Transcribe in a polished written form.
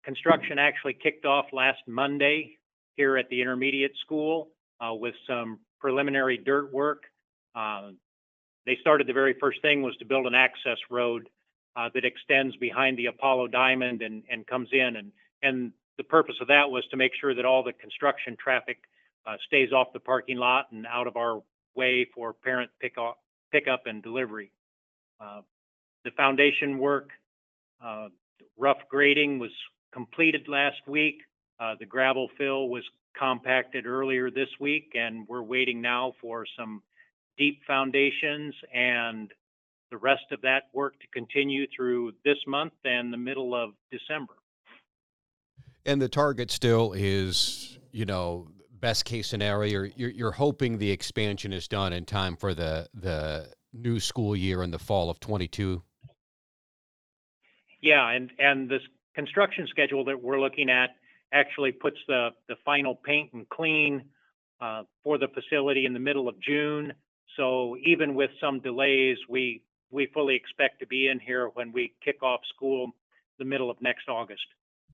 construction actually kicked off last Monday here at the intermediate school with some preliminary dirt work. Uh, they started the very first thing was to build an access road that extends behind the Apollo Diamond and comes in. And the purpose of that was to make sure that all the construction traffic stays off the parking lot and out of our way for parent pickup and delivery. Uh, the foundation work, uh, rough grading was completed last week. The gravel fill was compacted earlier this week, and we're waiting now for some deep foundations and the rest of that work to continue through this month and the middle of December. And the target still is, best case scenario. You're hoping the expansion is done in time for the new school year in the fall of 22. Yeah, and this construction schedule that we're looking at actually puts the final paint and clean for the facility in the middle of June. So even with some delays, we fully expect to be in here when we kick off school the middle of next August.